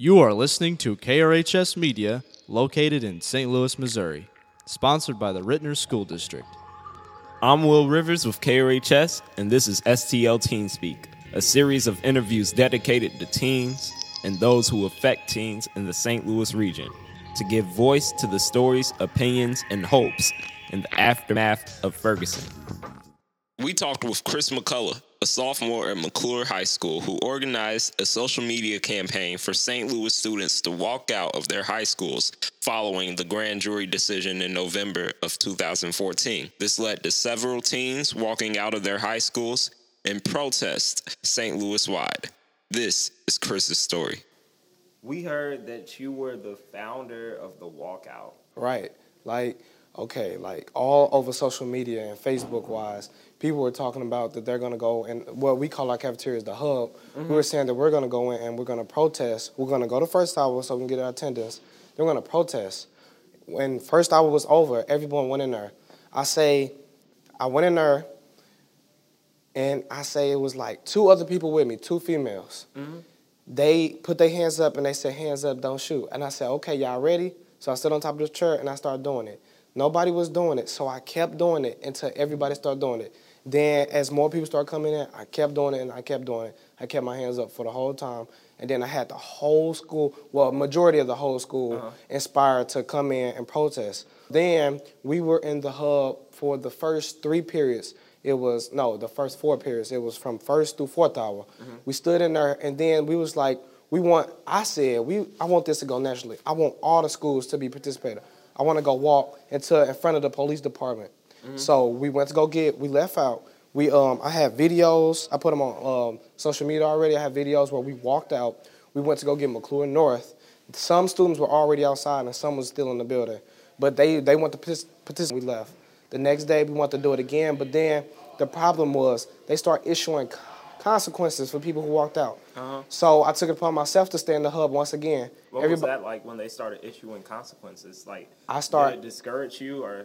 You are listening to KRHS Media, located in St. Louis, Missouri, sponsored by the Rittner School District. I'm Will Rivers with KRHS, and this is STL Teen Speak, a series of interviews dedicated to teens and those who affect teens in the St. Louis region, to give voice to the stories, opinions, and hopes in the aftermath of Ferguson. We talked with Chris McCullough, a sophomore at McClure High School, who organized a social media campaign for St. Louis students to walk out of their high schools following the grand jury decision in November of 2014. This led to several teens walking out of their high schools in protest St. Louis-wide. This is Chris's story. We heard that you were the founder of the walkout. Right. All over social media and Facebook-wise, people were talking about that they're going to go in what we call our cafeteria is the hub. Mm-hmm. We were saying that we're going to go in and we're going to protest. We're going to go to first hour so we can get our attendance. Then we're going to protest. When first hour was over, everyone went in there. I went in there, and it was like two other people with me, two females. Mm-hmm. They put their hands up, and they said, hands up, don't shoot. And I said, okay, y'all ready? So I stood on top of the chair, and I started doing it. Nobody was doing it, so I kept doing it until everybody started doing it. Then as more people started coming in, I kept doing it, and I kept doing it. I kept my hands up for the whole time. And then I had the whole school, majority of the whole school, inspired to come in and protest. Then we were in the hub for the first three periods. The first four periods. It was from first through fourth hour. Mm-hmm. We stood in there, and then we was like, I want this to go nationally. I want all the schools to be participating. I want to go walk in front of the police department. Mm-hmm. So we went to we left out. I have videos. I put them on social media already. I have videos where we walked out. We went to go get McClure North. Some students were already outside and some was still in the building. But they went to participate. We left. The next day we wanted to do it again, but then the problem was they start issuing consequences for people who walked out. Uh-huh. So I took it upon myself to stay in the hub once again. What was that like when they started issuing consequences? Did it discourage you or?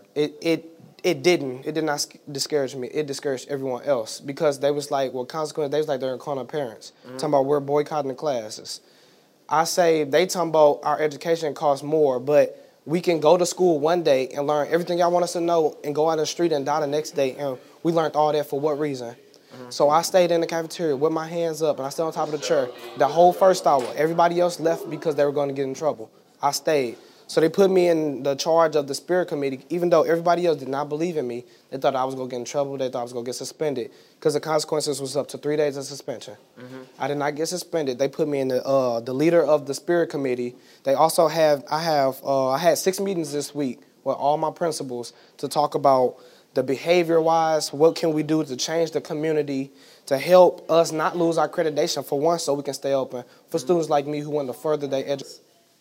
It didn't. It did not discourage me. It discouraged everyone else because they was like, consequences. They was like they're calling our parents, talking about we're boycotting the classes. I say they talking about our education costs more, but we can go to school one day and learn everything y'all want us to know and go out in the street and die the next day, and we learned all that for what reason? Mm-hmm. So I stayed in the cafeteria with my hands up, and I stayed on top of the chair the whole first hour. Everybody else left because they were going to get in trouble. I stayed. So they put me in the charge of the spirit committee, even though everybody else did not believe in me. They thought I was going to get in trouble. They thought I was going to get suspended because the consequences was up to 3 days of suspension. Mm-hmm. I did not get suspended. They put me in the leader of the spirit committee. They also I had 6 meetings this week with all my principals to talk about the behavior-wise, what can we do to change the community to help us not lose our accreditation, for one, so we can stay open, for students like me who want to further their education.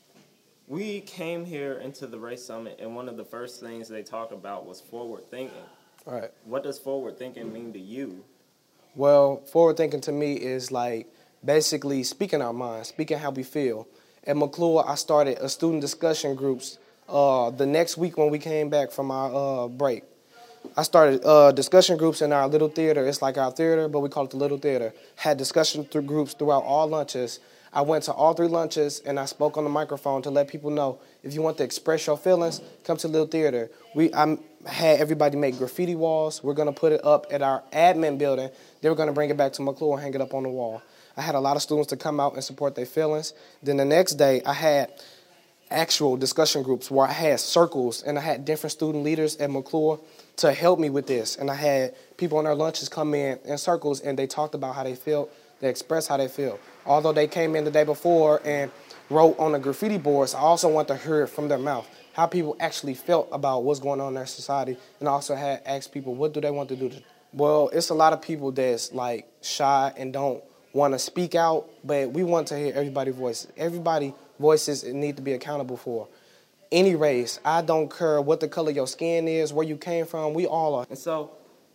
We came here into the Race Summit, and one of the first things they talked about was forward thinking. Right. What does forward thinking mean to you? Well, forward thinking to me is like basically speaking our minds, speaking how we feel. At McClure, I started a student discussion groups the next week when we came back from our break. I started discussion groups in our little theater. It's like our theater, but we call it the little theater. Had discussion groups throughout all lunches. I went to all 3 lunches, and I spoke on the microphone to let people know, if you want to express your feelings, come to Little Theater. I had everybody make graffiti walls. We're going to put it up at our admin building. Then we're going to bring it back to McClure and hang it up on the wall. I had a lot of students to come out and support their feelings. Then the next day, I had actual discussion groups where I had circles, and I had different student leaders at McClure to help me with this. And I had people on their lunches come in circles, and they talked about how they felt. They expressed how they feel. Although they came in the day before and wrote on the graffiti boards, I also want to hear it from their mouth, how people actually felt about what's going on in their society. And I also had asked people, what do they want to do? Well, it's a lot of people that's like shy and don't want to speak out, but we want to hear everybody's voice. Everybody's voices need to be accountable for. Any race, I don't care what the color of your skin is, where you came from, we all are. And so,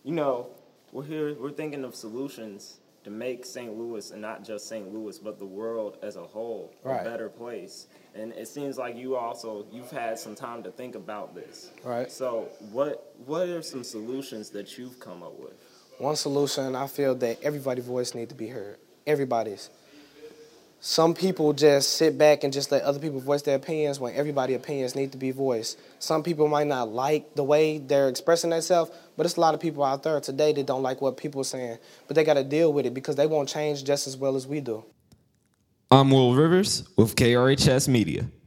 we're thinking of solutions to make St. Louis, and not just St. Louis, but the world as a whole, a better place. And it seems like you've had some time to think about this. Right. So what are some solutions that you've come up with? One solution, I feel that everybody's voice needs to be heard. Everybody's. some people just sit back and just let other people voice their opinions when everybody's opinions need to be voiced. Some people might not like the way they're expressing themselves, but it's a lot of people out there today that don't like what people are saying. But they got to deal with it because they won't change just as well as we do. I'm Will Rivers with KRHS Media.